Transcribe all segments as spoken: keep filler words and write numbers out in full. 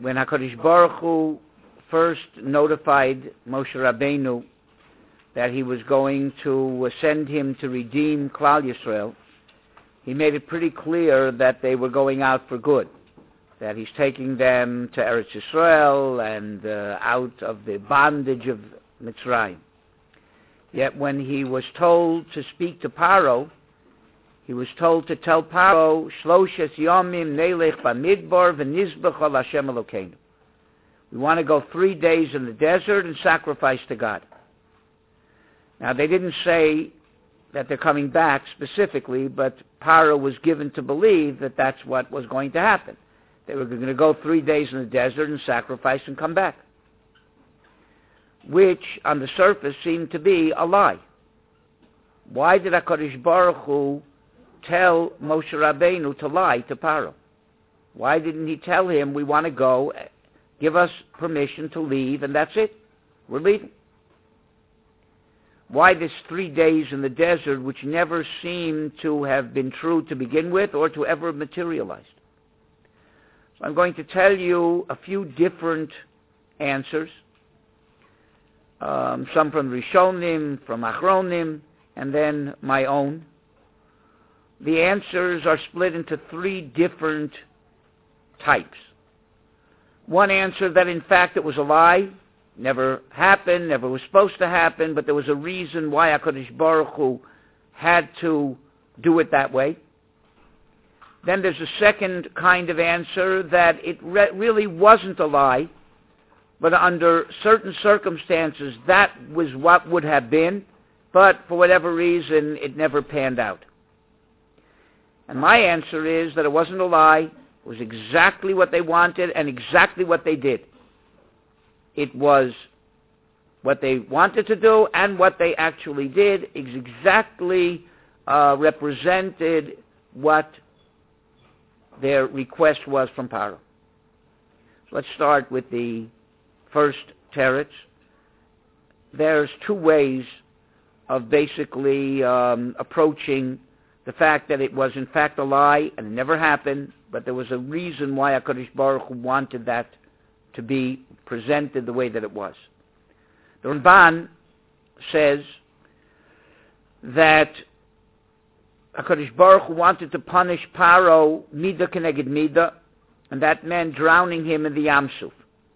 when HaKadosh Baruch Hu first notified Moshe Rabbeinu that he was going to send him to redeem Klal Yisrael, he made it pretty clear that they were going out for good, that he's taking them to Eretz Yisrael and uh, out of the bondage of Mitzrayim. Yet when he was told to speak to Paro, he was told to tell Paro, Shloshes Yomim Nelech Bamidbar V'nizbech al Hashem Elokeinu. We want to go three days in the desert and sacrifice to God. Now, they didn't say that they're coming back specifically, but Paro was given to believe that that's what was going to happen. They were going to go three days in the desert and sacrifice and come back, which on the surface seemed to be a lie. Why did HaKadosh Baruch Hu tell Moshe Rabbeinu to lie to Paro? Why didn't he tell him, we want to go, give us permission to leave, and that's it? We're leaving. Why this three days in the desert, which never seemed to have been true to begin with or to ever materialized? So I'm going to tell you a few different answers, um, some from Rishonim, from Achronim, and then my own. The answers are split into three different types. One answer that in fact it was a lie, never happened, never was supposed to happen, but there was a reason why HaKadosh Baruch Hu had to do it that way. Then there's a second kind of answer that it re- really wasn't a lie, but under certain circumstances that was what would have been, but for whatever reason it never panned out. And my answer is that it wasn't a lie, it was exactly what they wanted and exactly what they did. It was what they wanted to do and what they actually did exactly uh, represented what their request was from Paro. So let's start with the first teretz. There's two ways of basically um, approaching the fact that it was in fact a lie and it never happened, but there was a reason why HaKadosh Baruch Hu wanted that to be presented the way that it was. The Ramban says that HaKadosh Baruch Hu wanted to punish Paro Mida Keneged Mida, and that meant drowning him in the Yam Suf.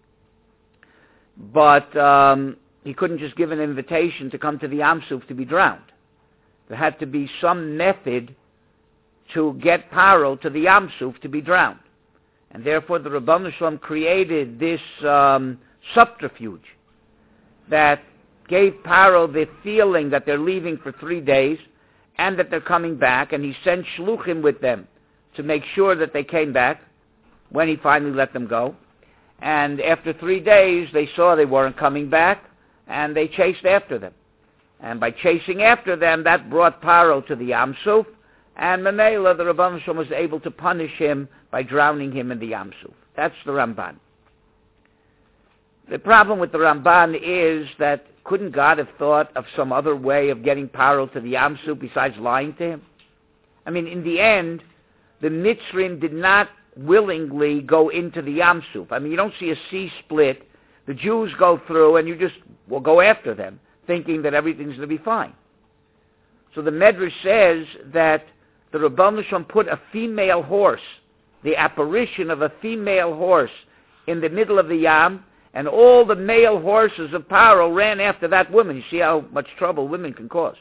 But um, he couldn't just give an invitation to come to the Yam Suf to be drowned. There had to be some method to get Paro to the Yam Suf to be drowned. And therefore the Ribbono Shel Olam created this um, subterfuge that gave Paro the feeling that they're leaving for three days and that they're coming back, and he sent shluchim with them to make sure that they came back when he finally let them go. And after three days, they saw they weren't coming back, and they chased after them. And by chasing after them, that brought Paro to the Yam Suf, and Mamela, the Ribbono Shel Olam, was able to punish him by drowning him in the Yam Suf. That's the Ramban. The problem with the Ramban is that couldn't God have thought of some other way of getting Paro to the Yam Suf besides lying to him? I mean, in the end, the Mitzrim did not willingly go into the Yam Suf. I mean, you don't see a sea split. The Jews go through and you just will go after them, thinking that everything's going to be fine. So the Medrash says that the Ribbono Shel Olam put a female horse, the apparition of a female horse, in the middle of the Yam, and all the male horses of Paro ran after that woman. You see how much trouble women can cause.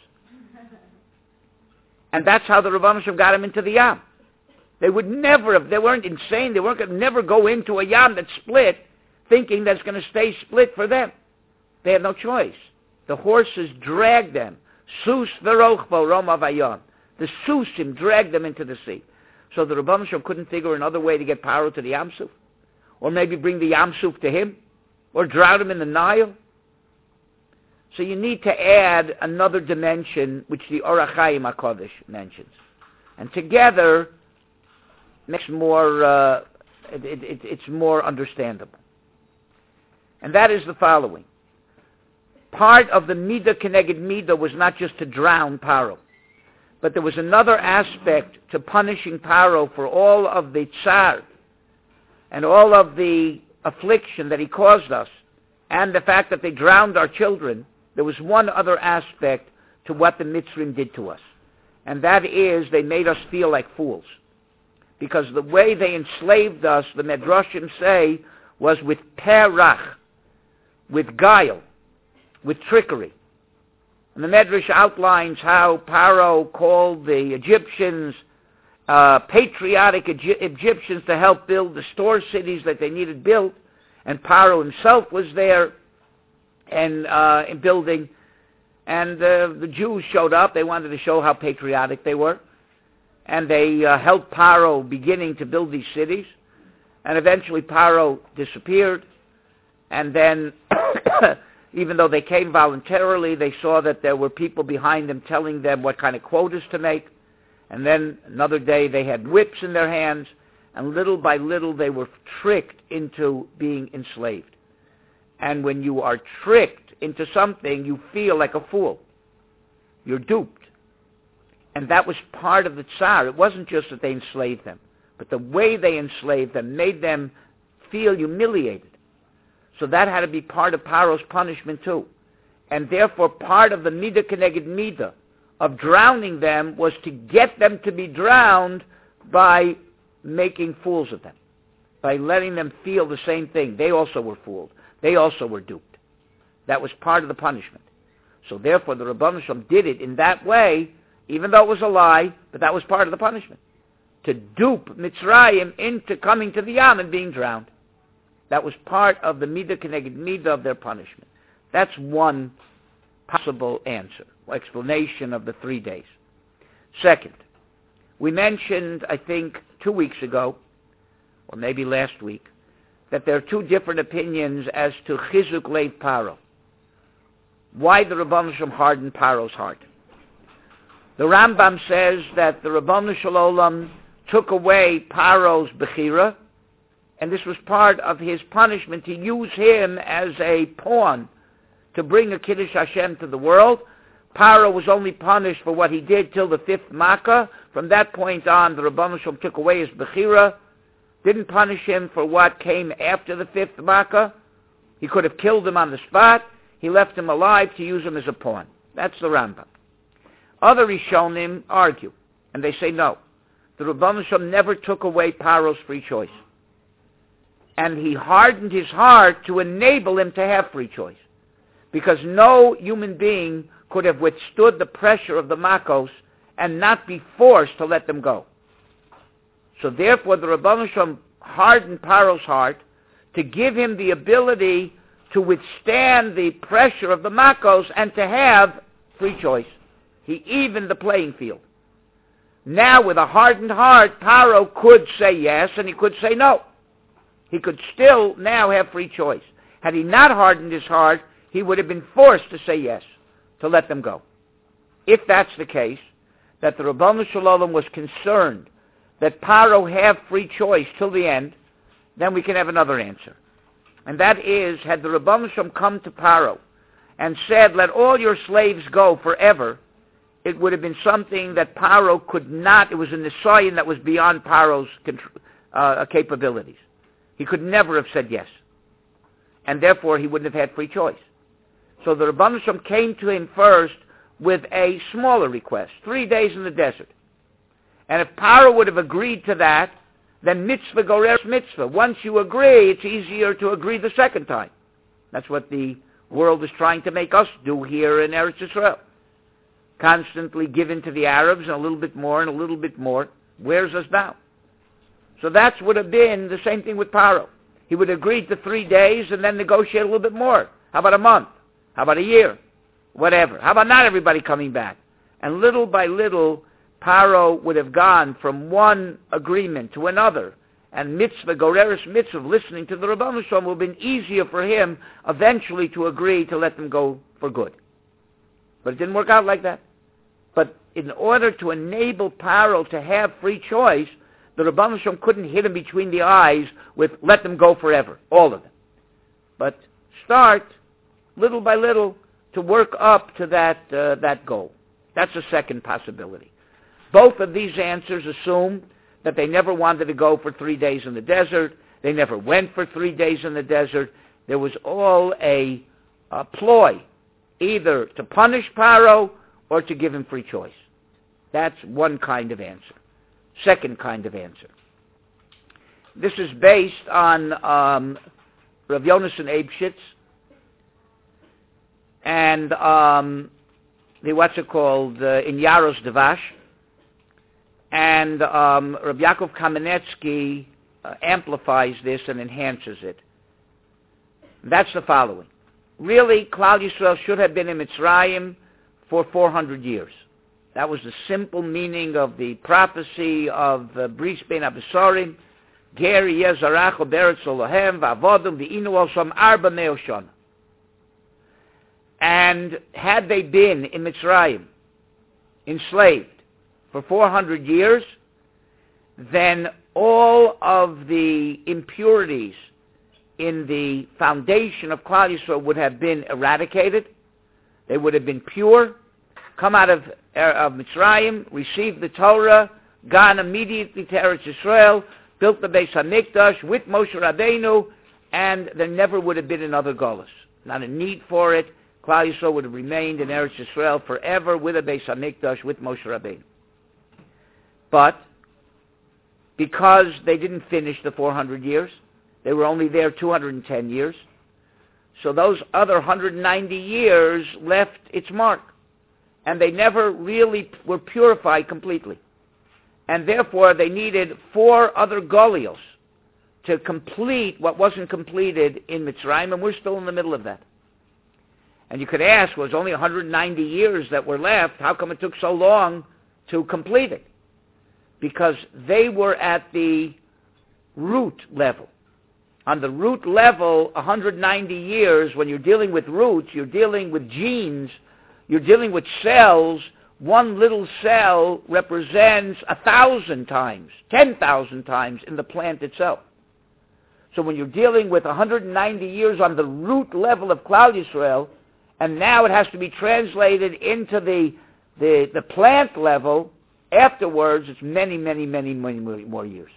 And that's how the Ribbono Shel Olam got him into the Yam. They would never have, they weren't insane, they weren't going to never go into a Yam that's split, thinking that's going to stay split for them. They had no choice. The horses dragged them. Sus v'rochbo Roma vayam. The Susim dragged them into the sea. So the Ribbono Shel Olam couldn't figure another way to get Paro to the Yam Suf, or maybe bring the Yam Suf to him, or drown him in the Nile. So you need to add another dimension, which the Orach Chaim HaKodesh mentions. And together, makes more, uh, it, it, it's more understandable. And that is the following. Part of the Mida Keneged Mida was not just to drown Paro, but there was another aspect to punishing Paro for all of the tsar and all of the affliction that he caused us and the fact that they drowned our children, there was one other aspect to what the Mitzrayim did to us. And that is they made us feel like fools. Because the way they enslaved us, the Medrashim say, was with perach, with guile, with trickery. And the Medrash outlines how Paro called the Egyptians, uh, patriotic Egy- Egyptians to help build the store cities that they needed built. And Paro himself was there and uh, in building. And uh, the Jews showed up. They wanted to show how patriotic they were. And they uh, helped Paro beginning to build these cities. And eventually Paro disappeared. And then, even though they came voluntarily, they saw that there were people behind them telling them what kind of quotas to make. And then another day they had whips in their hands. And little by little they were tricked into being enslaved. And when you are tricked into something, you feel like a fool. You're duped. And that was part of the Tsar. It wasn't just that they enslaved them, but the way they enslaved them made them feel humiliated. So that had to be part of Paro's punishment too. And therefore part of the Midah Keneged Midah of drowning them was to get them to be drowned by making fools of them, by letting them feel the same thing. They also were fooled. They also were duped. That was part of the punishment. So therefore the Rebbeinu Shalom did it in that way, even though it was a lie, but that was part of the punishment. To dupe Mitzrayim into coming to the Yam and being drowned. That was part of the Midah Keneged Midah of their punishment. That's one possible answer, explanation of the three days. Second, we mentioned, I think, two weeks ago, or maybe last week, that there are two different opinions as to Chizuk Leiv Paro. Why the Rebbeinu Shalom hardened Paro's heart. The Rambam says that the Rebbeinu Shalom took away Paro's Bechira, and this was part of his punishment to use him as a pawn to bring a Kiddush Hashem to the world. Paro was only punished for what he did till the fifth Makkah. From that point on, the Rebbeinu Shalom took away his Bechira, didn't punish him for what came after the fifth Makkah. He could have killed him on the spot. He left him alive to use him as a pawn. That's the Rambam. Other Rishonim argue, and they say no. The Rebbeinu Shalom never took away Paro's free choice. And he hardened his heart to enable him to have free choice. Because no human being could have withstood the pressure of the Makos and not be forced to let them go. So therefore the Rebbeinu Shalom hardened Paro's heart to give him the ability to withstand the pressure of the Makos and to have free choice. He evened the playing field. Now with a hardened heart, Paro could say yes and he could say no. He could still now have free choice. Had he not hardened his heart, he would have been forced to say yes, to let them go. If that's the case, that the Rebbeinu Shalom was concerned that Paro have free choice till the end, then we can have another answer. And that is, had the Rebbeinu Shalom come to Paro and said, let all your slaves go forever, it would have been something that Paro could not, it was a nisayon that was beyond Paro's uh, capabilities. He could never have said yes. And therefore he wouldn't have had free choice. So the Rebbeinu Shalom came to him first with a smaller request, three days in the desert. And if Paro would have agreed to that, then mitzvah goreres mitzvah. Once you agree, it's easier to agree the second time. That's what the world is trying to make us do here in Eretz Yisrael. Constantly give in to the Arabs and a little bit more and a little bit more. Wears us down. So that would have been the same thing with Paro. He would agree to three days and then negotiate a little bit more. How about a month? How about a year? Whatever. How about not everybody coming back? And little by little, Paro would have gone from one agreement to another. And mitzvah, goreres mitzvah, listening to the Rebbeinu Shalom, would have been easier for him eventually to agree to let them go for good. But it didn't work out like that. But in order to enable Paro to have free choice, the Rebbeinu Shalom couldn't hit him between the eyes with let them go forever, all of them. But start, little by little, to work up to that uh, that goal. That's a second possibility. Both of these answers assume that they never wanted to go for three days in the desert. They never went for three days in the desert. There was all a, a ploy, either to punish Paro or to give him free choice. That's one kind of answer. Second kind of answer. This is based on um, Rav Yonason Eibshitz and um, the what's it called uh, in Yaros Devash, and um, Rav Yaakov Kamenetsky uh, amplifies this and enhances it. That's the following. Really, Klal Yisrael should have been in Mitzrayim for four hundred years. That was the simple meaning of the prophecy of uh, Bris Ben Abisarim, Ger Yezarach Beretz Olohem V'Avodum V'Inu Osam Arba Meo Shana. And had they been in Mitzrayim, enslaved for four hundred years, then all of the impurities in the foundation of Klal Yisrael would have been eradicated. They would have been pure, come out of, uh, of Mitzrayim, received the Torah, gone immediately to Eretz Yisrael, built the Beis HaMikdash with Moshe Rabbeinu, and there never would have been another Golus. Not a need for it. Klal Yisrael would have remained in Eretz Yisrael forever with a Beis HaMikdash with Moshe Rabbeinu. But because they didn't finish the four hundred years, they were only there two hundred ten years, so those other one hundred ninety years left its mark, and they never really were purified completely. And therefore, they needed four other Golios to complete what wasn't completed in Mitzrayim, and we're still in the middle of that. And you could ask, well, it was only one hundred ninety years that were left. How come it took so long to complete it? Because they were at the root level. On the root level, one hundred ninety years, when you're dealing with roots, you're dealing with genes, you're dealing with cells. One little cell represents a thousand times, ten thousand times in the plant itself. So when you're dealing with one hundred ninety years on the root level of Klal Yisrael, and now it has to be translated into the, the, the plant level, afterwards it's many, many, many, many more years.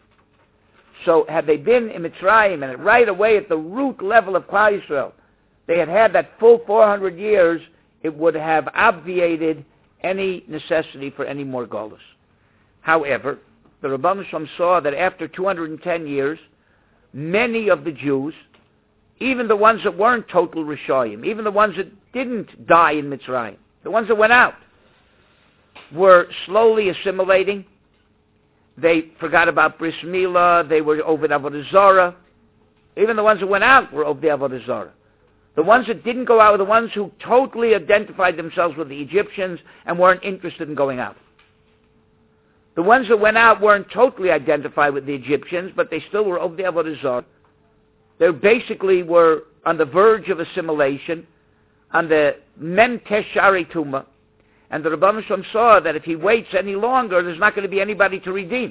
So had they been in Mitzrayim and right away at the root level of Klal Yisrael, they had had that full four hundred years, it would have obviated any necessity for any more Golus. However, the Rebbeinu Shalom saw that after two hundred ten years, many of the Jews, even the ones that weren't total Rishayim, even the ones that didn't die in Mitzrayim, the ones that went out, were slowly assimilating. They forgot about Bris Milah. They were over the Avodah Zarah. Even the ones that went out were over the Avodah Zarah. The ones that didn't go out were the ones who totally identified themselves with the Egyptians and weren't interested in going out. The ones that went out weren't totally identified with the Egyptians, but they still were over the Avodah Zarah. They basically were on the verge of assimilation, on the Mem Teshari Tumah. And the Rebbeinu Shalom saw that if he waits any longer, there's not going to be anybody to redeem.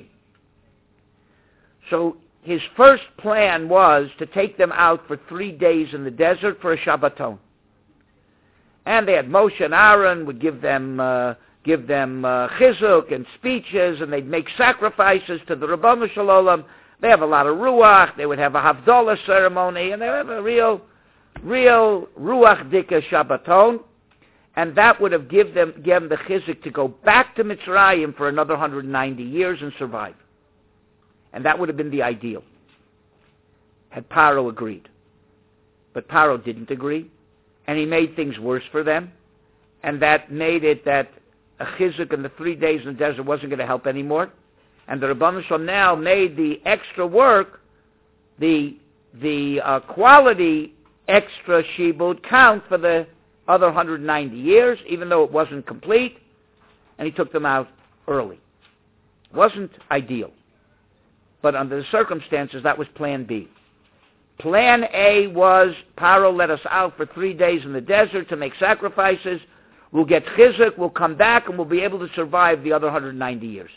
So his first plan was to take them out for three days in the desert for a Shabbaton. And they had Moshe and Aaron would give them uh, give them uh, chizuk and speeches, and they'd make sacrifices to the Rebbeinu Shalom. They have a lot of ruach. They would have a Havdalah ceremony, and they would have a real, real ruach dika Shabbaton. And that would have give them, given them the chizuk to go back to Mitzrayim for another one hundred ninety years and survive. And that would have been the ideal, had Paro agreed. But Paro didn't agree, and he made things worse for them, and that made it that a chizuk in the three days in the desert wasn't going to help anymore. And the Rebbeinu Shalom now made the extra work, the, the uh, quality extra shibud count for the other one hundred ninety years, even though it wasn't complete, and he took them out early. It wasn't ideal. But under the circumstances, that was Plan B. Plan A was, Paro let us out for three days in the desert to make sacrifices. We'll get chizuk, we'll come back, and we'll be able to survive the other one hundred ninety years.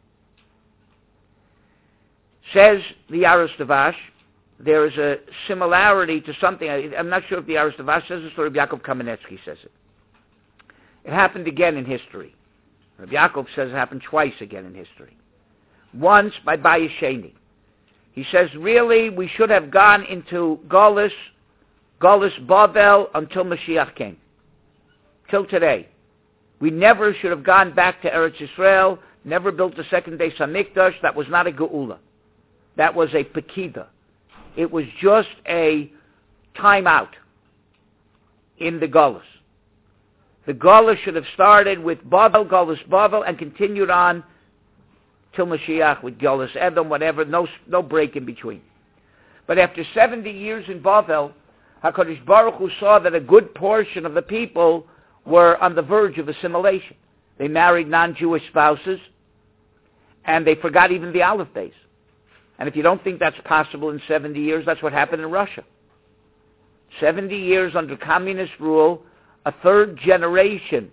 Says the Yaros Devash, there is a similarity to something. I'm not sure if the Yaros Devash says this or if Yaakov Kamenetsky says it. It happened again in history. Rabbi Yaakov says it happened twice again in history. Once by Bayesheni. He says, really, we should have gone into Golus, Golus Bavel until Mashiach came. Till today. We never should have gone back to Eretz Yisrael, never built a second Beis HaMikdash. That was not a Geula. That was a Pekida. It was just a timeout in the Golus. The Golus should have started with Bavel, Golus Bavel, and continued on till Mashiach with Golus Edom, whatever, no, no break in between. But after seventy years in Bavel, HaKadosh Baruch Hu saw that a good portion of the people were on the verge of assimilation. They married non-Jewish spouses, and they forgot even the Aleph Beis. And if you don't think that's possible in seventy years, that's what happened in Russia. seventy years under communist rule, a third generation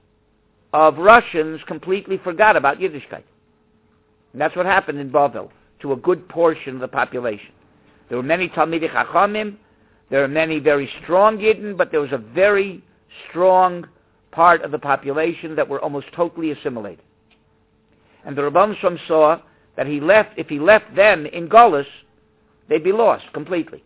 of Russians completely forgot about Yiddishkeit. And that's what happened in Bavel to a good portion of the population. There were many Talmidei Chachamim, there are many very strong Yidden, but there was a very strong part of the population that were almost totally assimilated. And the Rabban Shem saw that he left, if he left then in Golus, they'd be lost completely.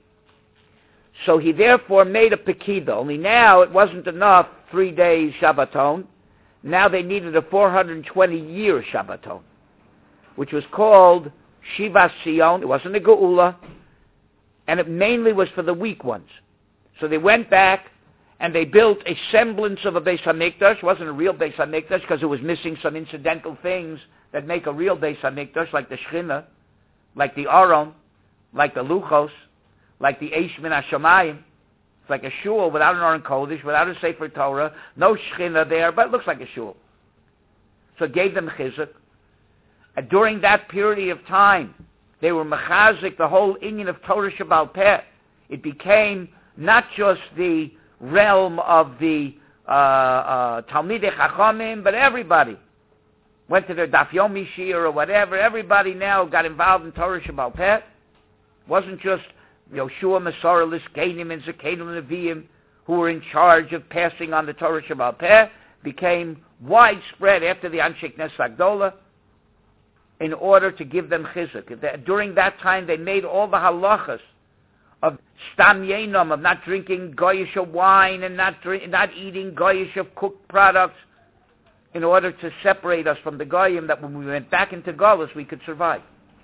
So he therefore made a Pekida. Only now it wasn't enough three days Shabbaton. Now they needed a four hundred twenty year Shabbaton, which was called Shivas Sion. It wasn't a Geula, and it mainly was for the weak ones. So they went back and they built a semblance of a Beis HaMikdash. It wasn't a real Beis HaMikdash because it was missing some incidental things that make a real Beis HaMikdash, like the Shechina, like the Aron, like the Luchos, like the Eish Min HaShamayim. It's like a shul without an Aron Kodesh, without a Sefer Torah, no Shechina there, but it looks like a shul. So it gave them chizuk. And during that period of time, they were mechazik the whole inyan of Torah Shebaal Peh. It became not just the realm of the uh, uh, Talmidei Chachamim, but everybody went to their Daf Yomi Shir or whatever. Everybody now got involved in Torah Shebaal Peh. It wasn't just Yoshua, Masorah, Liskenim, and Zakenim, and Nevi'im who were in charge of passing on the Torah Shebaal Peh. Became widespread after the Anshe Knesset Agdola in order to give them chizuk. During that time, they made all the halachas of stam yenom, of not drinking goyish of wine and not drink, not eating goyish of cooked products, in order to separate us from the goyim, that when we went back into Golus, we could survive.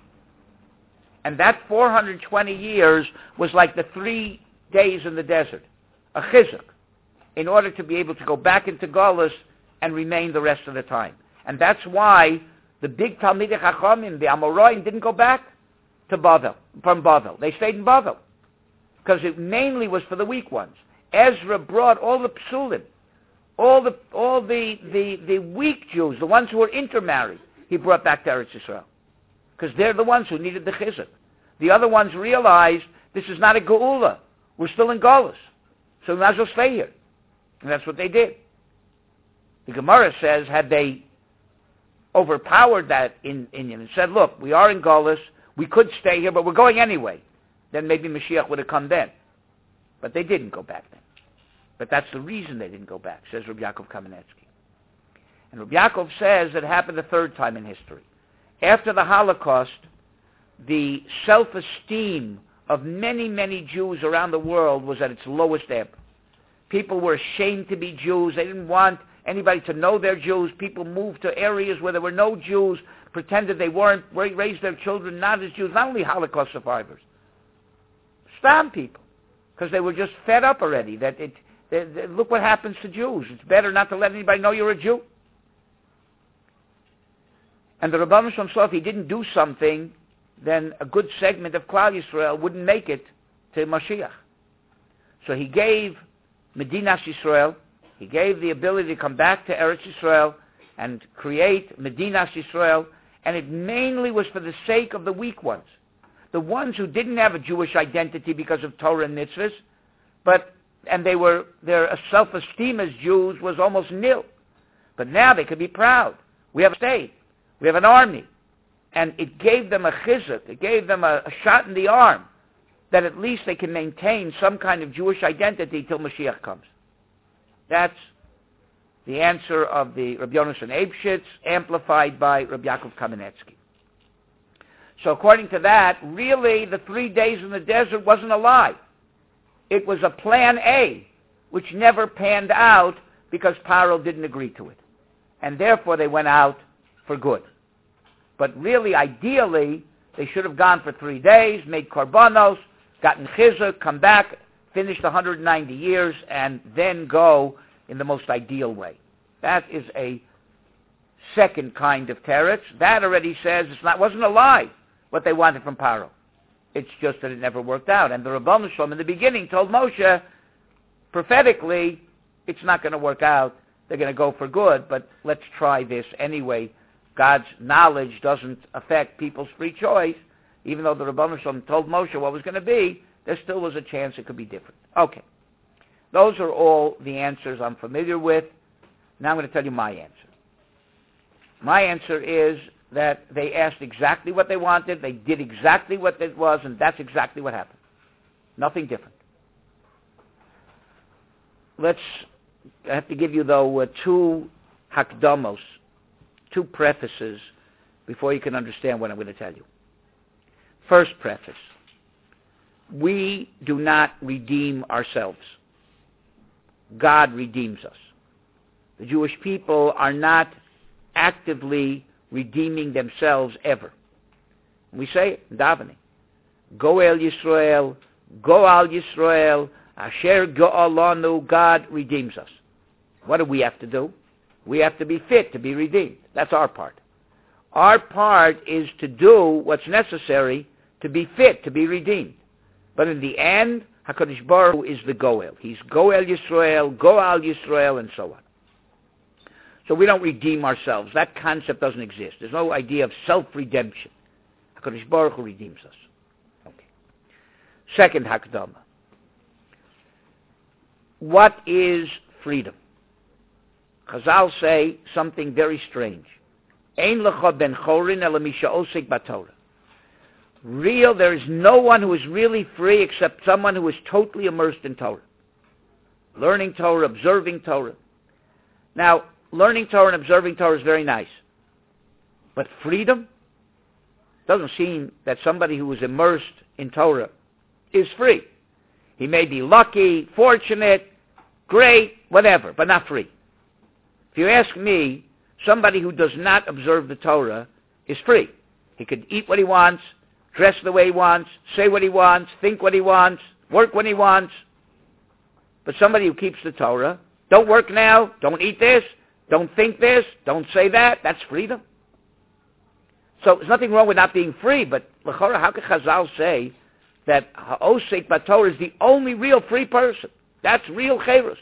And that four hundred twenty years was like the three days in the desert, a chizuk, in order to be able to go back into Golus and remain the rest of the time. And that's why the big Talmidei Chachamim, the Amoraim, didn't go back to Bavel, from Bavel. They stayed in Bavel, because it mainly was for the weak ones. Ezra brought all the psulim, all the all the, the, the weak Jews, the ones who were intermarried, he brought back to Eretz Yisrael, because they're the ones who needed the chizuk. The other ones realized this is not a geula. We're still in Golus, so we might as well stay here. And that's what they did. The Gemara says, had they overpowered that in Inyan and said, look, we are in Golus, we could stay here, but we're going anyway, then maybe Mashiach would have come then. But they didn't go back then. But that's the reason they didn't go back, says Rabbi Yaakov Kamenetsky. And Rabbi Yaakov says it happened a third time in history. After the Holocaust, the self-esteem of many, many Jews around the world was at its lowest ebb. People were ashamed to be Jews. They didn't want anybody to know they're Jews. People moved to areas where there were no Jews, pretended they weren't, raised their children not as Jews, not only Holocaust survivors. Stam people, because they were just fed up already. That it, they, they, look what happens to Jews. It's better not to let anybody know you're a Jew. And the Rebbeinu Shalom saw if he didn't do something, then a good segment of Klal Yisrael wouldn't make it to Mashiach. So he gave Medinas Yisrael, he gave the ability to come back to Eretz Yisrael and create Medinas Yisrael, and it mainly was for the sake of the weak ones. The ones who didn't have a Jewish identity because of Torah and mitzvahs, but, and they were, their self-esteem as Jews was almost nil. But now they could be proud. We have a state. We have an army. And it gave them a chizuk, it gave them a, a shot in the arm, that at least they can maintain some kind of Jewish identity till Mashiach comes. That's the answer of the Rabbi Yonasan Eibshitz, amplified by Rabbi Yaakov Kamenetsky. So according to that, really the three days in the desert wasn't a lie. It was a plan A, which never panned out because Paro didn't agree to it. And therefore they went out for good. But really, ideally, they should have gone for three days, made korbanos, gotten chizuk, come back, finished one hundred ninety years, and then go in the most ideal way. That is a second kind of teretz. That already says it's not wasn't a lie what they wanted from Paro. It's just that it never worked out. And the Rabbanu Shalom in the beginning told Moshe, prophetically, it's not going to work out. They're going to go for good, but let's try this anyway. God's knowledge doesn't affect people's free choice. Even though the Rabbanu Shalom told Moshe what was going to be, there still was a chance it could be different. Okay. Those are all the answers I'm familiar with. Now I'm going to tell you my answer. My answer is that they asked exactly what they wanted, they did exactly what it was, and that's exactly what happened. Nothing different. Let's, I have to give you, though, uh, two hakdamos, two prefaces, before you can understand what I'm going to tell you. First preface. We do not redeem ourselves. God redeems us. The Jewish people are not actively redeeming themselves ever. We say it in davening. Goel Yisrael, Goal Yisrael, Asher Go'alanu, God redeems us. What do we have to do? We have to be fit to be redeemed. That's our part. Our part is to do what's necessary to be fit, to be redeemed. But in the end, HaKadosh Baruch Hu is the Goel. He's Goel Yisrael, Goal Yisrael, and so on. So we don't redeem ourselves. That concept doesn't exist. There's no idea of self-redemption. HaKadosh Baruch Hu redeems us. Okay. Second Hakdama. What is freedom? Chazal say something very strange. Ein lecha ben chorin ela mi she'osek b'Torah. Real, there is no one who is really free except someone who is totally immersed in Torah. Learning Torah, observing Torah. Now, learning Torah and observing Torah is very nice. But freedom? Doesn't seem that somebody who is immersed in Torah is free. He may be lucky, fortunate, great, whatever, but not free. If you ask me, somebody who does not observe the Torah is free. He could eat what he wants, dress the way he wants, say what he wants, think what he wants, work when he wants. But somebody who keeps the Torah, don't work now, don't eat this, don't think this, don't say that, that's freedom. So there's nothing wrong with not being free, but l'chora, how can Chazal say that ha'osek b'Torah is the only real free person? That's real cherus.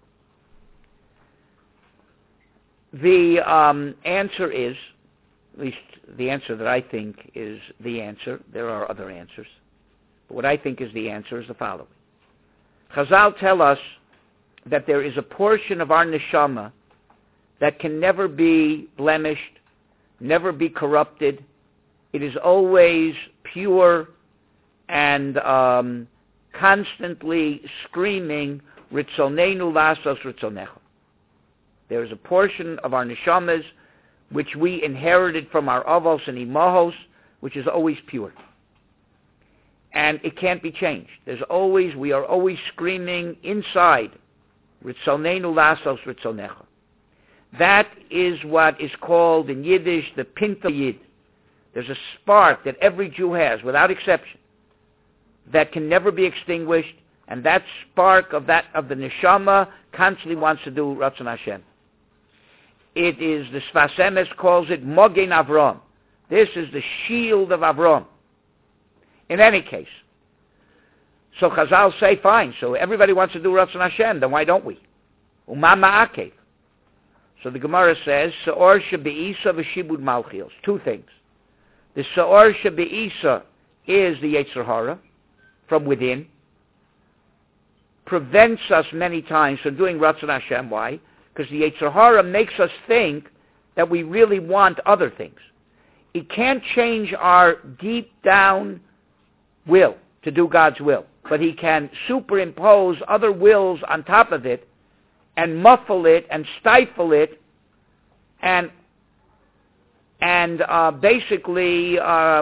The um, answer is, at least the answer that I think is the answer, there are other answers, but what I think is the answer is the following. Chazal tell us that there is a portion of our neshama that can never be blemished, never be corrupted. It is always pure and um, constantly screaming, Ritzonenu lasos ritzonecha. There is a portion of our neshamas which we inherited from our avos and imahos, which is always pure. And it can't be changed. There's always, we are always screaming inside, Ritzonenu lasos ritzonecha. That is what is called in Yiddish the Pinta Yid. There's a spark that every Jew has, without exception, that can never be extinguished, and that spark of that of the neshama constantly wants to do Ratzon Hashem. It is, the Sfas Emes calls it Mogen Avram. This is the shield of Avram. In any case, so Chazal say, fine, so everybody wants to do Ratzon Hashem, then why don't we? Uma ma'akev. So the Gemara says, Se'or shebe'isa v'shibud malchios. Two things. The Se'or shebe'isa is the Yetzer Hara, from within, prevents us many times from doing Ratzon Hashem. Why? Because the Yetzer Hara makes us think that we really want other things. It can't change our deep down will to do God's will, but he can superimpose other wills on top of it and muffle it and stifle it and and uh, basically um,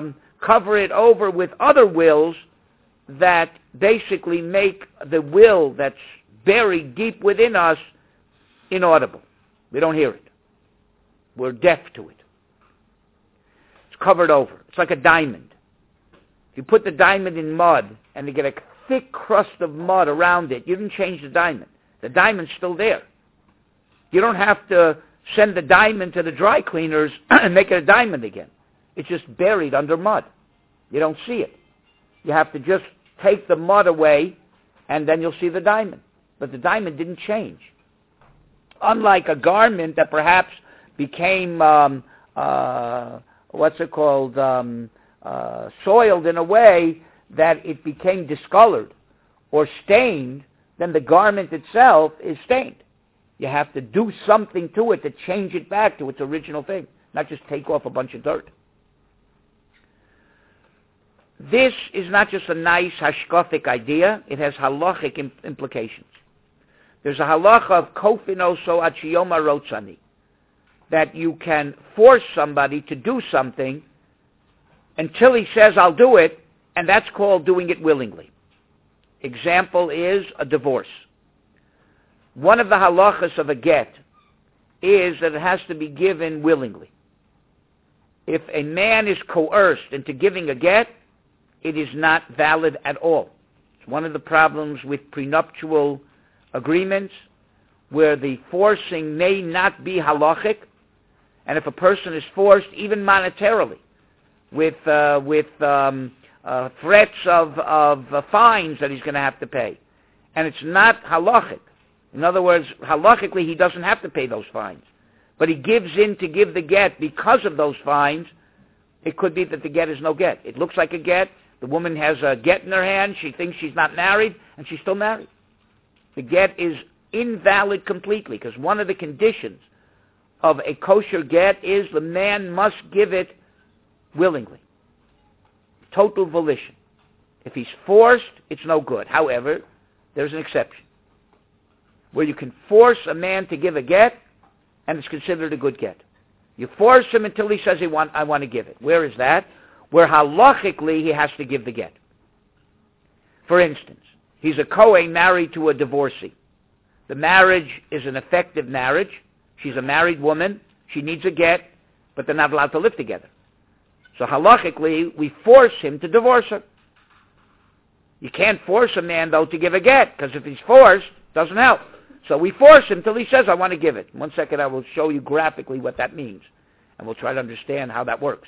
cover it over with other wills that basically make the will that's buried deep within us inaudible. We don't hear it. We're deaf to it. It's covered over. It's like a diamond. If you put the diamond in mud and you get a thick crust of mud around it, you didn't change the diamond. The diamond's still there. You don't have to send the diamond to the dry cleaners and make it a diamond again. It's just buried under mud. You don't see it. You have to just take the mud away, and then you'll see the diamond. But the diamond didn't change. Unlike a garment that perhaps became, um, uh, what's it called, um, uh, soiled in a way that it became discolored or stained, then the garment itself is stained. You have to do something to it to change it back to its original thing, not just take off a bunch of dirt. This is not just a nice hashkafic idea, it has halachic imp- implications. There's a halacha of kofin oso achiyoma rotzani, that you can force somebody to do something until he says, I'll do it, and that's called doing it willingly. Example is a divorce. One of the halachas of a get is that it has to be given willingly. If a man is coerced into giving a get, it is not valid at all. It's one of the problems with prenuptial agreements where the forcing may not be halachic, and if a person is forced, even monetarily, with uh, with um, uh, threats of, of uh, fines that he's going to have to pay, and it's not halachic. In other words, halachically, he doesn't have to pay those fines, but he gives in to give the get because of those fines. It could be that the get is no get. It looks like a get. The woman has a get in her hand. She thinks she's not married, and she's still married. The get is invalid completely, because one of the conditions of a kosher get is the man must give it willingly. Total volition. If he's forced, it's no good. However, there's an exception, where you can force a man to give a get, and it's considered a good get. You force him until he says, he want, I want to give it. Where is that? Where halachically he has to give the get. For instance, he's a Kohen married to a divorcee. The marriage is an effective marriage. She's a married woman. She needs a get, but they're not allowed to live together. So halachically, we force him to divorce her. You can't force a man, though, to give a get, because if he's forced, it doesn't help. So we force him till he says, I want to give it. In one second, I will show you graphically what that means, and we'll try to understand how that works.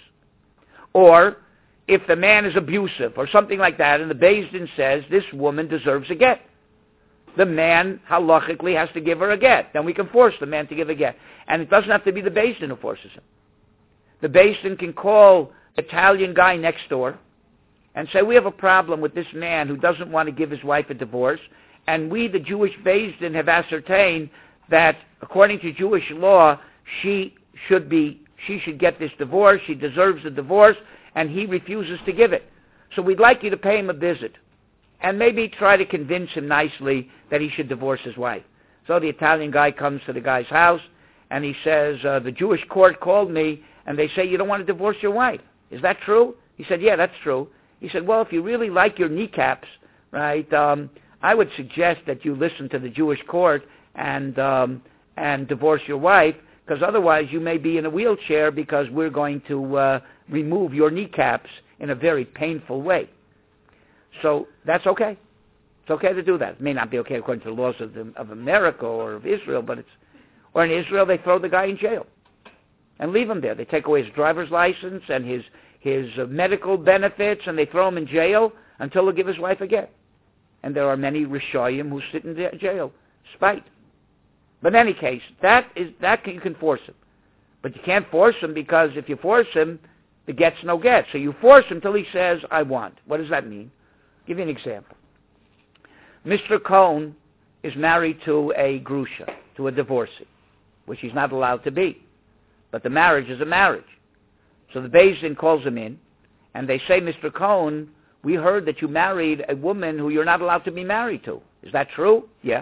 Or, if the man is abusive, or something like that, and the Beis Din says, this woman deserves a get, the man, halachically, has to give her a get. Then we can force the man to give a get. And it doesn't have to be the Beis Din who forces him. The Beis Din can call the Italian guy next door and say, we have a problem with this man who doesn't want to give his wife a divorce, and we, the Jewish Beis Din, have ascertained that, according to Jewish law, she should be, she should get this divorce, she deserves a divorce, and he refuses to give it. So we'd like you to pay him a visit, and maybe try to convince him nicely that he should divorce his wife. So the Italian guy comes to the guy's house, and he says, uh, the Jewish court called me, and they say you don't want to divorce your wife. Is that true? He said, yeah, that's true. He said, well, if you really like your kneecaps, right, um, I would suggest that you listen to the Jewish court and um, and divorce your wife, because otherwise you may be in a wheelchair because we're going to uh, remove your kneecaps in a very painful way. So that's okay. It's okay to do that. It may not be okay according to the laws of, the, of America or of Israel, but it's, or in Israel they throw the guy in jail and leave him there. They take away his driver's license and his his uh, medical benefits, and they throw him in jail until he'll give his wife a get. And there are many Rishayim who sit in jail, spite. But in any case, that is that can, you can force him. But you can't force him, because if you force him, the get's no get. So you force him till he says, I want. What does that mean? I'll give you an example. Mister Cohn is married to a grusha, to a divorcee, which he's not allowed to be. But the marriage is a marriage. So the Beis Din calls him in, and they say, Mister Cohn, we heard that you married a woman who you're not allowed to be married to. Is that true? Yeah.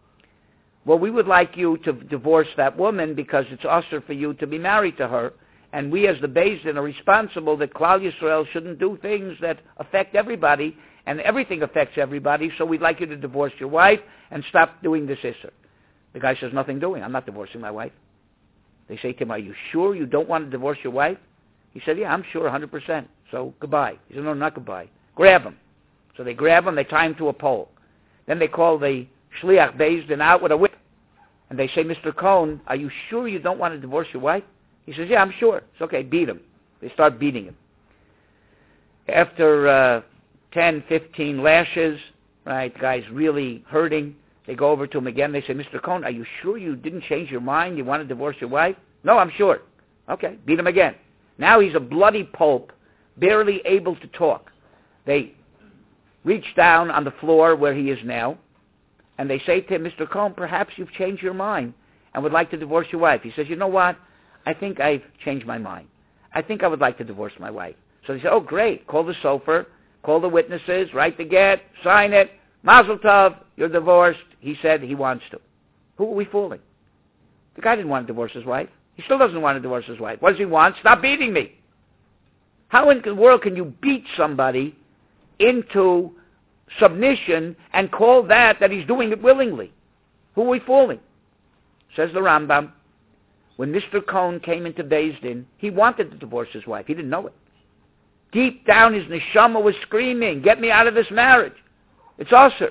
Well, we would like you to divorce that woman because it's usher for you to be married to her, and we as the Beis Din are responsible that Klal Yisrael shouldn't do things that affect everybody, and everything affects everybody, so we'd like you to divorce your wife and stop doing this Isser. The guy says, nothing doing. I'm not divorcing my wife. They say to him, are you sure you don't want to divorce your wife? He said, yeah, I'm sure, one hundred percent. So goodbye. He said, no, not goodbye. Grab him. So they grab him, they tie him to a pole. Then they call the Shliach Beis Din out with a whip. And they say, Mister Cohen, are you sure you don't want to divorce your wife? He says, yeah, I'm sure. It's okay, beat him. They start beating him. After uh, ten, fifteen lashes, right, the guy's really hurting. They go over to him again. They say, Mister Cohen, are you sure you didn't change your mind? You want to divorce your wife? No, I'm sure. Okay, beat him again. Now he's a bloody pulp, barely able to talk. They reach down on the floor where he is now, and they say to him, Mister Cohen, perhaps you've changed your mind and would like to divorce your wife. He says, you know what? I think I've changed my mind. I think I would like to divorce my wife. So they say, oh, great. Call the sofer, call the witnesses, write the get, sign it. Mazel tov, you're divorced. He said he wants to. Who are we fooling? The guy didn't want to divorce his wife. He still doesn't want to divorce his wife. What does he want? Stop beating me. How in the world can you beat somebody into submission and call that that he's doing it willingly? Who are we fooling? Says the Rambam, when Mister Cohen came into Beis Din, he wanted to divorce his wife. He didn't know it. Deep down, his neshama was screaming, get me out of this marriage. It's usher.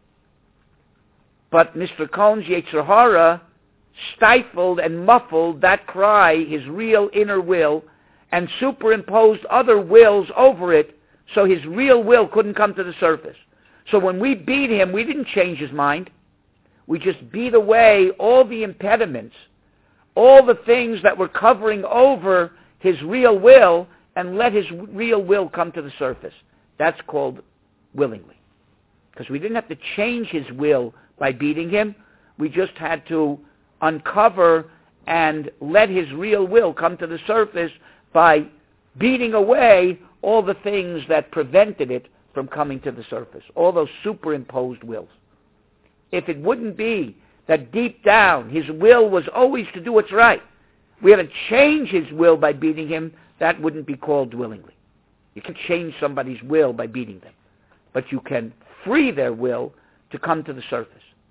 But Mister Cohen's Yetzer Hara stifled and muffled that cry, his real inner will, and superimposed other wills over it, so his real will couldn't come to the surface. So when we beat him, we didn't change his mind. We just beat away all the impediments, all the things that were covering over his real will, and let his real will come to the surface. That's called willingly. Because we didn't have to change his will by beating him. We just had to uncover and let his real will come to the surface by beating away all the things that prevented it from coming to the surface, all those superimposed wills. If it wouldn't be that deep down his will was always to do what's right, we had to change his will by beating him, that wouldn't be called willingly. You can change somebody's will by beating them, but you can free their will to come to the surface.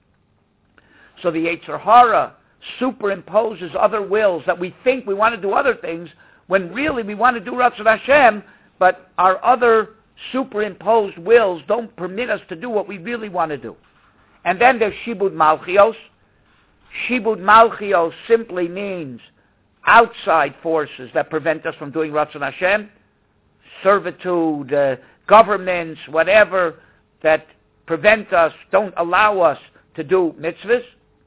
So the Yetzer Hara superimposes other wills that we think we want to do other things, when really we want to do Ratzon Hashem, but our other superimposed wills don't permit us to do what we really want to do. And then there's Shibud Malchios. Shibud Malchios simply means outside forces that prevent us from doing Ratzon Hashem, servitude, uh, governments, whatever, that prevent us, don't allow us to do mitzvahs.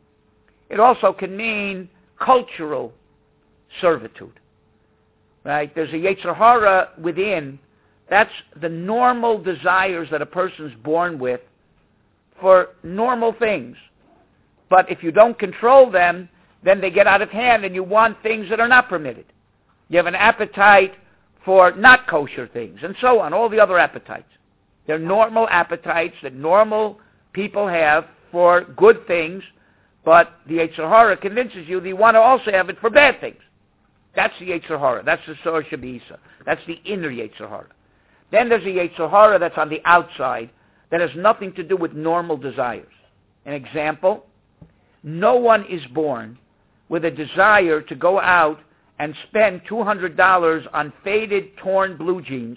It also can mean cultural servitude. Right? There's a Yetzer Hara within. That's the normal desires that a person's born with for normal things. But if you don't control them, then they get out of hand and you want things that are not permitted. You have an appetite for not kosher things, and so on, all the other appetites. They're normal appetites that normal people have for good things, but the Yetzer Hara convinces you that you want to also have it for bad things. That's the Yetzer Hara. That's the Sor Shabisa. That's the inner Yetzer Hara. Then there's a Yetzer Hara that's on the outside that has nothing to do with normal desires. An example, no one is born with a desire to go out and spend two hundred dollars on faded, torn blue jeans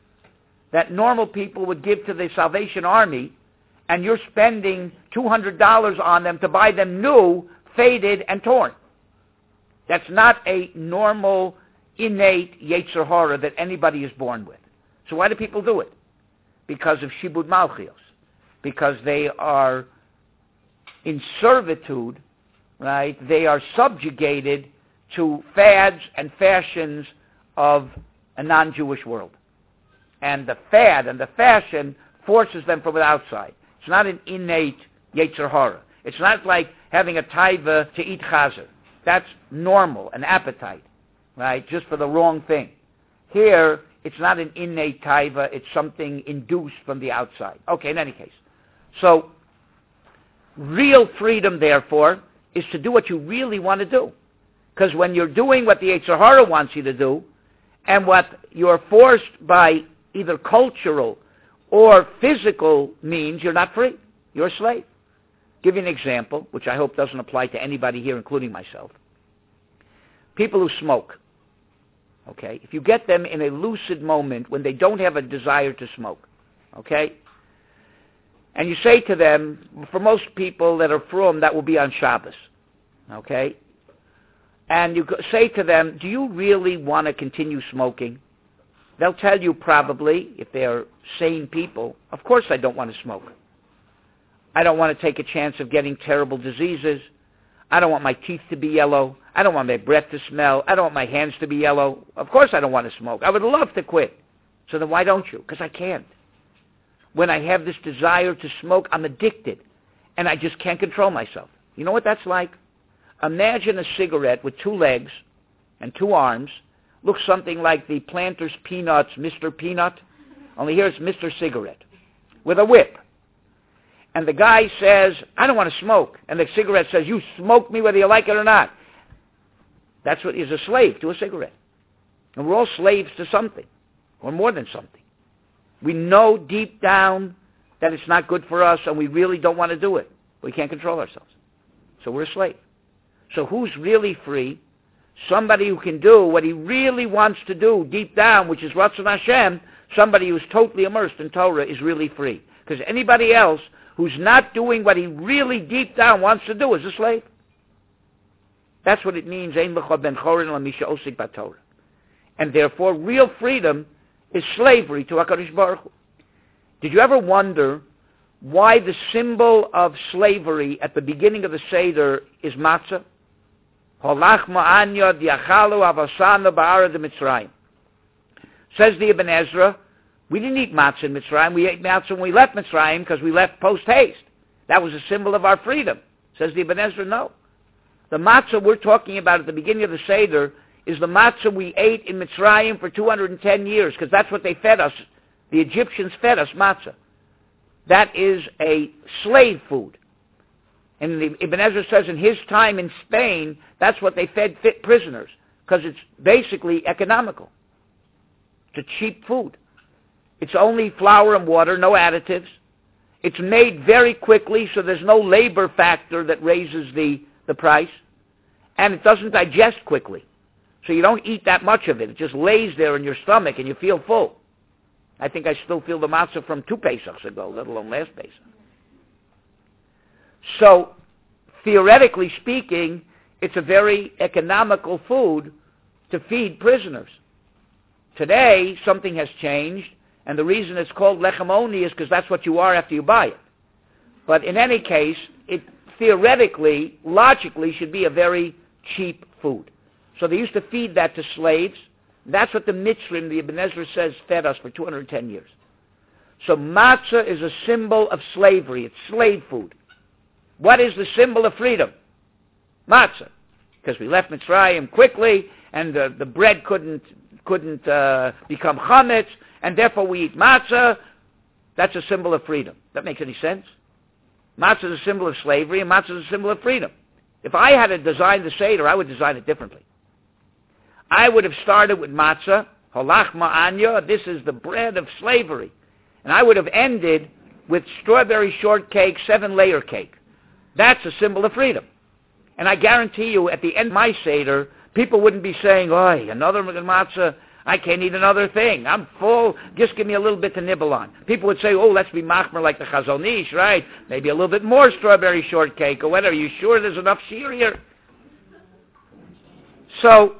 that normal people would give to the Salvation Army, and you're spending two hundred dollars on them to buy them new, faded, and torn. That's not a normal, innate Yetzer Hara that anybody is born with. So why do people do it? Because of Shibud Malchios. Because they are in servitude, right? They are subjugated to fads and fashions of a non-Jewish world. And the fad and the fashion forces them from the outside. It's not an innate Yetzer Hara. It's not like having a taiva to eat chazer. That's normal, an appetite, right, just for the wrong thing. Here, it's not an innate taiva, it's something induced from the outside. Okay, in any case. So, real freedom, therefore, is to do what you really want to do. Because when you're doing what the Yetzer Hara wants you to do, and what you're forced by either cultural or physical means, you're not free. You're a slave. Give you an example, which I hope doesn't apply to anybody here, including myself. People who smoke, okay? If you get them in a lucid moment when they don't have a desire to smoke, okay? And you say to them, for most people that are from, that will be on Shabbos, okay? And you say to them, do you really want to continue smoking? They'll tell you probably, if they're sane people, of course I don't want to smoke. I don't want to take a chance of getting terrible diseases. I don't want my teeth to be yellow. I don't want my breath to smell. I don't want my hands to be yellow. Of course I don't want to smoke. I would love to quit. So then why don't you? Because I can't. When I have this desire to smoke, I'm addicted. And I just can't control myself. You know what that's like? Imagine a cigarette with two legs and two arms. Looks something like the Planters Peanuts Mister Peanut. Only here it's Mister Cigarette. With a whip. And the guy says, I don't want to smoke. And the cigarette says, you smoke me whether you like it or not. That's what is a slave to a cigarette. And we're all slaves to something. Or more than something. We know deep down that it's not good for us and we really don't want to do it. We can't control ourselves. So we're a slave. So who's really free? Somebody who can do what he really wants to do deep down, which is Ratzon Hashem. Somebody who's totally immersed in Torah is really free. Because anybody else who's not doing what he really deep down wants to do is a slave. That's what it means. And therefore, real freedom is slavery to HaKadosh Baruch Hu. Did you ever wonder why the symbol of slavery at the beginning of the Seder is matzah? Says the Ibn Ezra, we didn't eat matzah in Mitzrayim. We ate matzah when we left Mitzrayim because we left post-haste. That was a symbol of our freedom. Says the Ibn Ezra, no. The matzah we're talking about at the beginning of the Seder is the matzah we ate in Mitzrayim for two hundred ten years because that's what they fed us. The Egyptians fed us matzah. That is a slave food. And the, Ibn Ezra says in his time in Spain, that's what they fed fit prisoners because it's basically economical. It's a cheap food. It's only flour and water, no additives. It's made very quickly, so there's no labor factor that raises the, the price. And it doesn't digest quickly. So you don't eat that much of it. It just lays there in your stomach and you feel full. I think I still feel the matzah from two Pesachs ago, let alone last Pesach. So, theoretically speaking, it's a very economical food to feed prisoners. Today, something has changed, and the reason it's called lechem oni is because that's what you are after you buy it. But in any case, it theoretically, logically, should be a very cheap food. So they used to feed that to slaves. That's what the Mitzrim, the Ibn Ezra says, fed us for two hundred ten years. So matzah is a symbol of slavery. It's slave food. What is the symbol of freedom? Matzah. Because we left Mitzrayim quickly, and the, the bread couldn't couldn't uh, become chametz, and therefore we eat matzah. That's a symbol of freedom. That makes any sense? Matzah is a symbol of slavery, and matzah is a symbol of freedom. If I had to design the Seder, I would design it differently. I would have started with matzah, halach ma'anya, this is the bread of slavery. And I would have ended with strawberry shortcake, seven-layer cake. That's a symbol of freedom. And I guarantee you, at the end of my Seder, people wouldn't be saying, oh, another matzah, I can't eat another thing. I'm full, just give me a little bit to nibble on. People would say, oh, let's be machmer like the Chazon Ish, right? Maybe a little bit more strawberry shortcake or whatever. Are you sure there's enough shear here? So,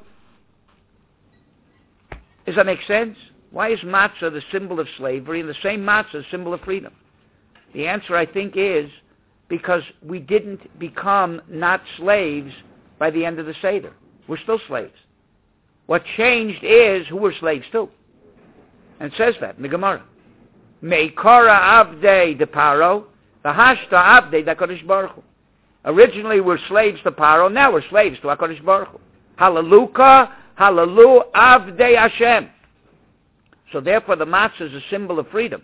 does that make sense? Why is matzah the symbol of slavery and the same matzah is symbol of freedom? The answer, I think, is because we didn't become not slaves by the end of the Seder. We're still slaves. What changed is who we're slaves to. And it says that in the Gemara. Meikara avdei de paro, v'hashta avdei de HaKadosh Baruch Hu. Originally we're slaves to Paro, now we're slaves to HaKadosh Baruch Hu. Hallelujah, hallelujah, avdei Hashem. So therefore the matzah is a symbol of freedom.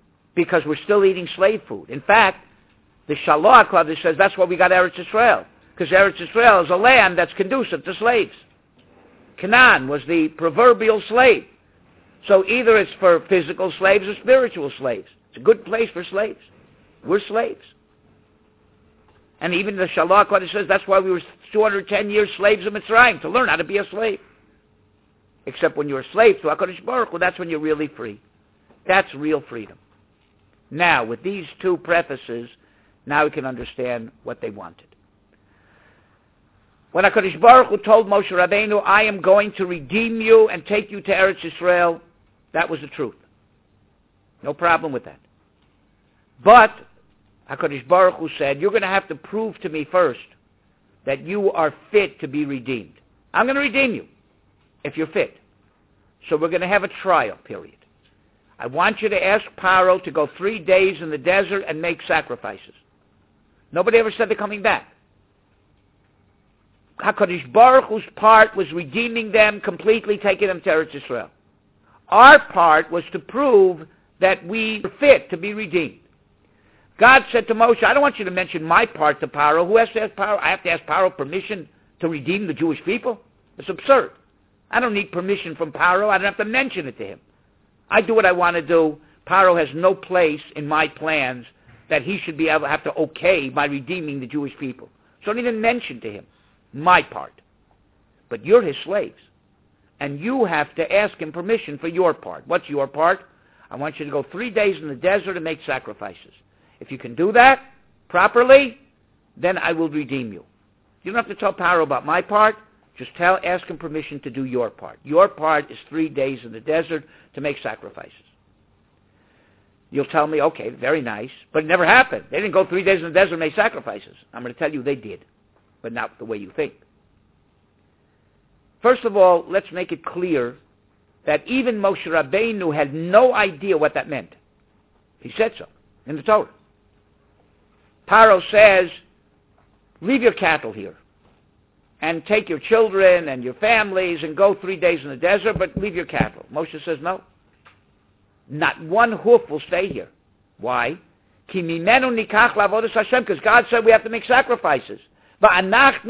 Because we're still eating slave food. In fact, the Shalach Kodesh says that's why we got Eretz Yisrael. because Eretz Yisrael is a land that's conducive to slaves. Canaan was the proverbial slave. So either it's for physical slaves or spiritual slaves. It's a good place for slaves. We're slaves. And even the Shalach, what it says, that's why we were two hundred ten years slaves of Mitzrayim, to learn how to be a slave. Except when you're a slave to HaKadosh Baruch Hu, that's when you're really free. That's real freedom. Now, with these two prefaces, now we can understand what they wanted. When HaKadosh Baruch Hu told Moshe Rabbeinu, I am going to redeem you and take you to Eretz Yisrael, that was the truth. No problem with that. But HaKadosh Baruch Hu said, you're going to have to prove to me first that you are fit to be redeemed. I'm going to redeem you if you're fit. So we're going to have a trial period. I want you to ask Paro to go three days in the desert and make sacrifices. Nobody ever said they're coming back. HaKadosh Baruch Hu's part was redeeming them completely, taking them to Eretz Yisrael. Our part was to prove that we were fit to be redeemed. God said to Moshe, I don't want you to mention my part to Paro. Who has to ask Paro? I have to ask Paro permission to redeem the Jewish people? It's absurd. I don't need permission from Paro. I don't have to mention it to him. I do what I want to do. Paro has no place in my plans that he should be able to have to okay by redeeming the Jewish people. So don't even mention to him my part. But you're his slaves. And you have to ask him permission for your part. What's your part? I want you to go three days in the desert and make sacrifices. If you can do that properly, then I will redeem you. You don't have to tell Paro about my part. Just tell, ask him permission to do your part. Your part is three days in the desert to make sacrifices. You'll tell me, okay, very nice, but it never happened. They didn't go three days in the desert and make sacrifices. I'm going to tell you they did, but not the way you think. First of all, let's make it clear that even Moshe Rabbeinu had no idea what that meant. He said so in the Torah. Paro says, leave your cattle here and take your children and your families and go three days in the desert, but leave your cattle. Moshe says, no. Not one hoof will stay here. Why? Because God said we have to make sacrifices. God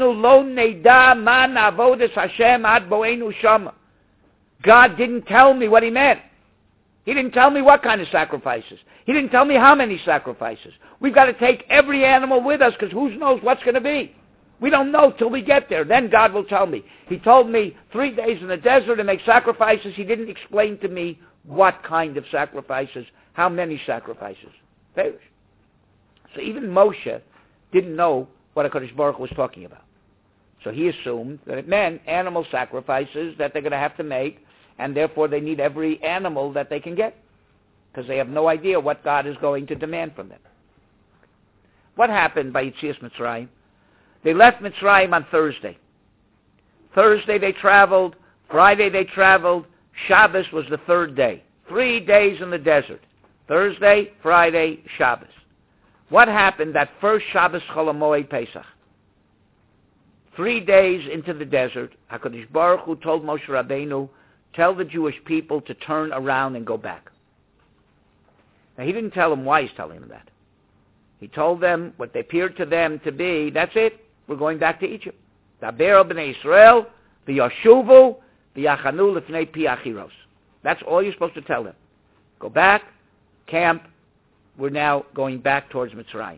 didn't tell me what he meant. He didn't tell me what kind of sacrifices. He didn't tell me how many sacrifices. We've got to take every animal with us because who knows what's going to be. We don't know till we get there. Then God will tell me. He told me three days in the desert to make sacrifices. He didn't explain to me what kind of sacrifices, how many sacrifices. So even Moshe didn't know what HaKadosh Baruch Hu was talking about. So he assumed that it meant animal sacrifices that they're going to have to make, and therefore they need every animal that they can get, because they have no idea what God is going to demand from them. What happened by Yetzias Mitzrayim? They left Mitzrayim on Thursday. Thursday they traveled. Friday they traveled. Shabbos was the third day. Three days in the desert. Thursday, Friday, Shabbos. What happened that first Shabbos Chol HaMoed Pesach? Three days into the desert, HaKadosh Baruch Hu told Moshe Rabbeinu, tell the Jewish people to turn around and go back. Now, he didn't tell them why he's telling them that. He told them what they appeared to them to be, that's it, we're going back to Egypt. Daber b'nei Yisrael, v'yashuvu, v'yachanu lefnei pi achiros. That's all you're supposed to tell them. Go back, camp, we're now going back towards Mitzrayim.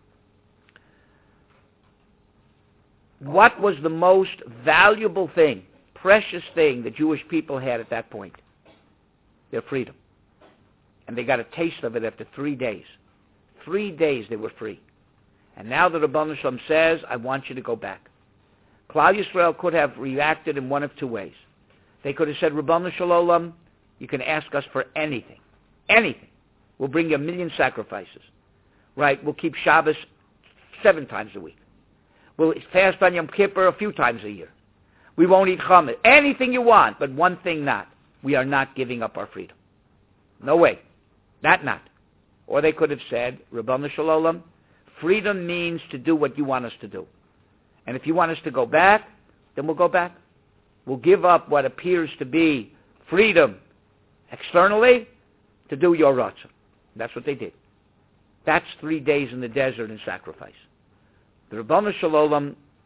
What was the most valuable thing, precious thing the Jewish people had at that point? Their freedom. And they got a taste of it after three days. Three days they were free. And now the Rebbeinu Shalom says, I want you to go back. Klal Yisrael could have reacted in one of two ways. They could have said, Rebbeinu Shalom, you can ask us for anything. Anything. We'll bring you a million sacrifices. Right? We'll keep Shabbos seven times a week. We'll fast on Yom Kippur a few times a year. We won't eat chametz. Anything you want, but one thing not. We are not giving up our freedom. No way. That not. Or they could have said, Rebbeinu Shalom, freedom means to do what you want us to do. And if you want us to go back, then we'll go back. We'll give up what appears to be freedom externally to do your ratzon. That's what they did. That's three days in the desert in sacrifice. The Rebbeinu Shalom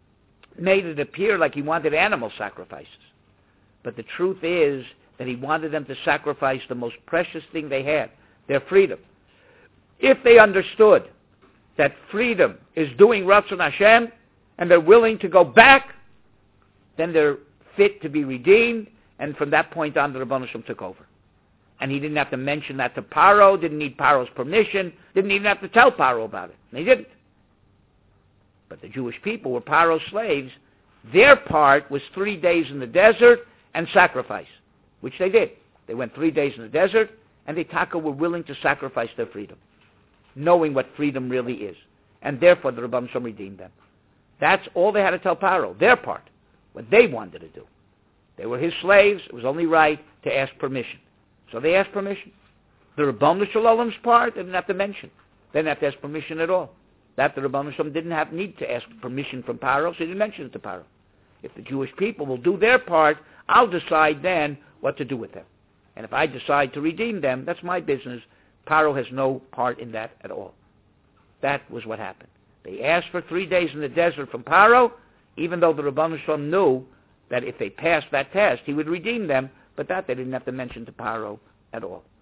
made it appear like he wanted animal sacrifices. But the truth is that he wanted them to sacrifice the most precious thing they had, their freedom. If they understood that freedom is doing Ratzon Hashem, and they're willing to go back, then they're fit to be redeemed, and from that point on, the Rebbeinu Shalom took over. And he didn't have to mention that to Paro, didn't need Paro's permission, didn't even have to tell Paro about it. And he didn't. But the Jewish people were Paro's slaves. Their part was three days in the desert and sacrifice, which they did. They went three days in the desert, and the Taka were willing to sacrifice their freedom, knowing what freedom really is. And therefore, the Rebbeinu Shalom redeemed them. That's all they had to tell Paro, their part, what they wanted to do. They were his slaves. It was only right to ask permission. So they asked permission. The Rebbeinu Shalom's part, they didn't have to mention. They didn't have to ask permission at all. That the Rebbeinu Shalom didn't have need to ask permission from Paro, so he didn't mention it to Paro. If the Jewish people will do their part, I'll decide then what to do with them. And if I decide to redeem them, that's my business. Paro has no part in that at all. That was what happened. They asked for three days in the desert from Paro, even though the Rebbeinu Shalom knew that if they passed that test, he would redeem them, but that they didn't have to mention to Paro at all.